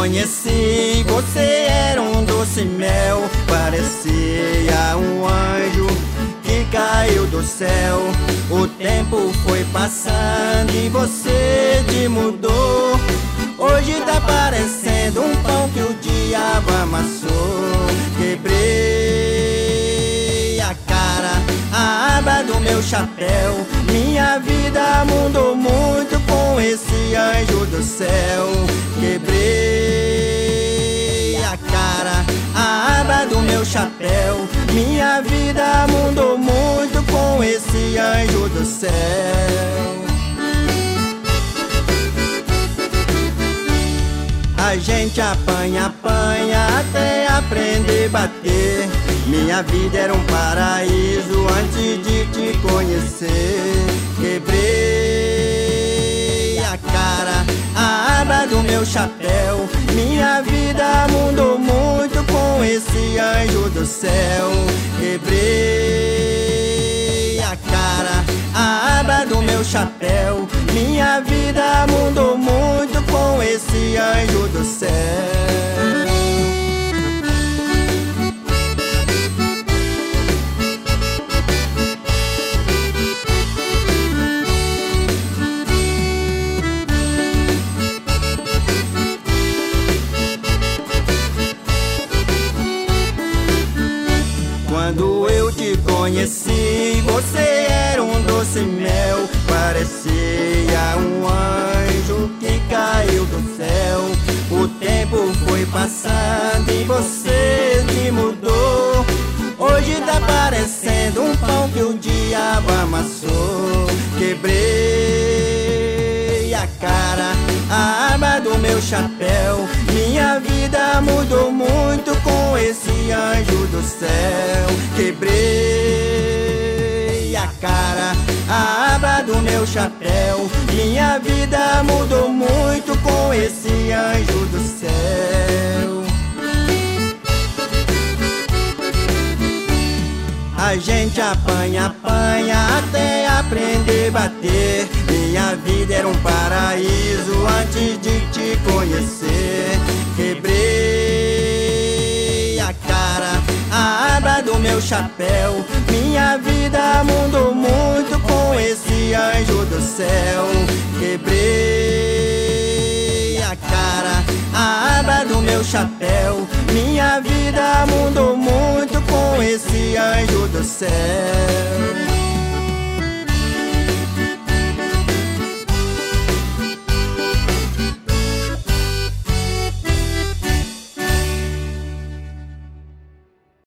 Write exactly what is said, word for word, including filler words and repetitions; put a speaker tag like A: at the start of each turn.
A: conheci, você era um doce mel, parecia um anjo que caiu do céu. O tempo foi passando e você te mudou. Hoje tá parecendo um pão que o diabo amassou. Quebrei a cara, a aba do meu chapéu. Minha vida mudou muito com esse anjo do céu. Quebrei a cara, a aba do meu chapéu. Minha vida mudou muito com esse anjo do céu. A gente apanha, apanha até aprender a bater. Minha vida era um paraíso antes de te conhecer. Quebrei a cara, a aba do meu chapéu. Minha vida mudou muito com esse anjo do céu. Quebrei a cara, a aba do meu chapéu. Minha vida mudou muito com esse anjo do céu. Quando eu te conheci, você era um doce mel, parecia um anjo que caiu do céu. O tempo foi passando e você te mudou. Hoje tá parecendo um pão que o diabo amassou. Quebrei a cara, a aba do meu chapéu. Minha vida mudou muito com esse anjo do céu. Quebrei a cara, a aba do meu chapéu. Minha vida mudou muito com esse anjo do céu. A gente apanha, apanha até aprender a bater. Minha vida era um paraíso antes de te conhecer. Quebrei a cara, a aba do meu chapéu. Minha vida mudou muito com esse anjo do céu. Quebrei a cara, a aba do meu chapéu. Minha vida mudou muito com esse anjo do céu.